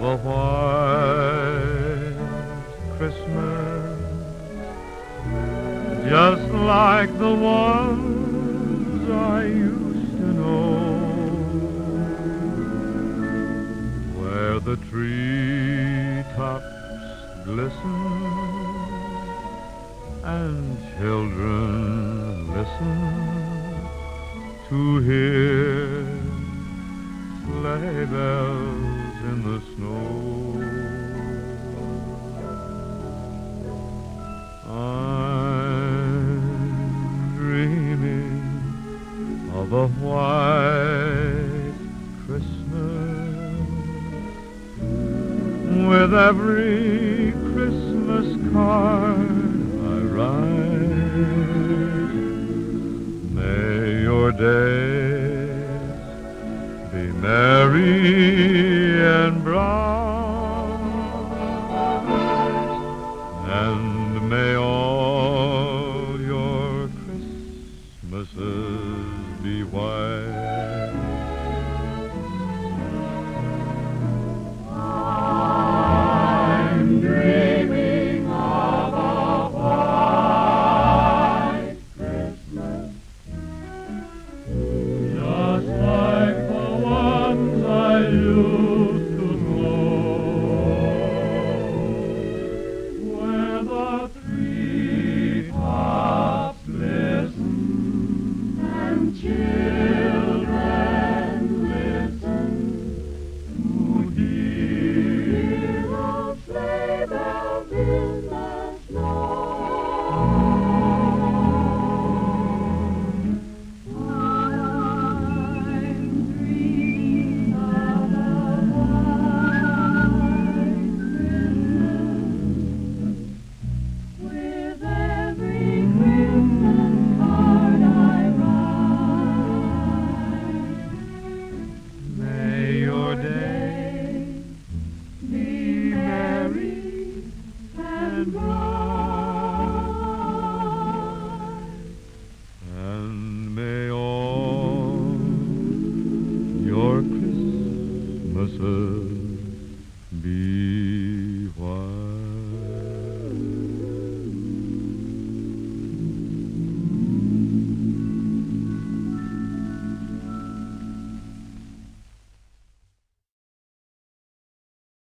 of a white Christmas, just like the ones I used to know, where the treetops glisten and children listen to hear sleigh bells in the snow. I'm dreaming of a white Christmas, with every Christmas card I write. May your days be merry and bright, and may all your Christmases be white. I'm dreaming of a white Christmas, just like the ones I used to know, where the treetops glisten and children listen to hear the sleigh bells in the snow. With every Christmas card I write, may your days be merry and bright, and may all your Christmases be